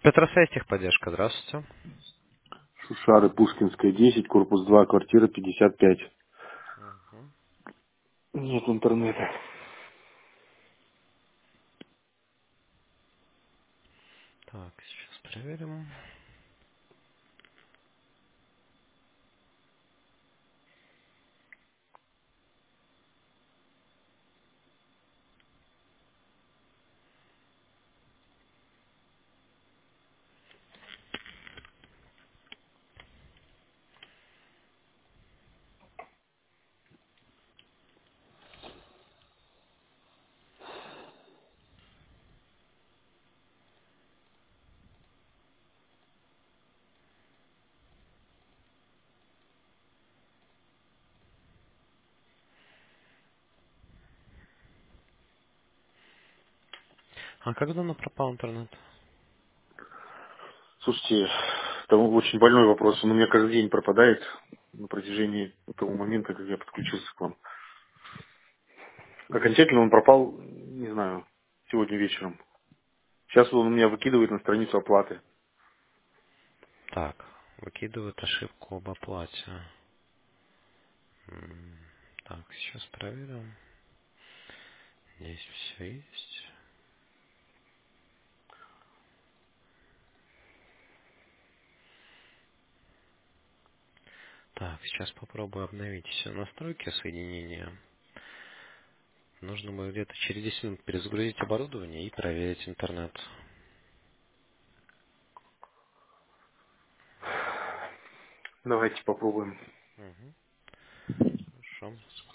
Петросвязь техподдержка, здравствуйте. Шушары, Пушкинская, 10, корпус 2, квартира 55. Мгм. Нет интернета. Так, сейчас проверим. А как давно пропал интернет? Слушайте, это очень больной вопрос. Он у меня каждый день пропадает на протяжении того момента, как я подключился к вам. Окончательно он пропал, не знаю, сегодня вечером. Сейчас он у меня выкидывает на страницу оплаты. Так, выкидывают ошибку об оплате. Так, сейчас проверим. Здесь все есть. Так, сейчас попробую обновить все настройки соединения. Нужно будет где-то через 10 минут перезагрузить оборудование и проверить интернет. Давайте попробуем. Мгм. Хорошо.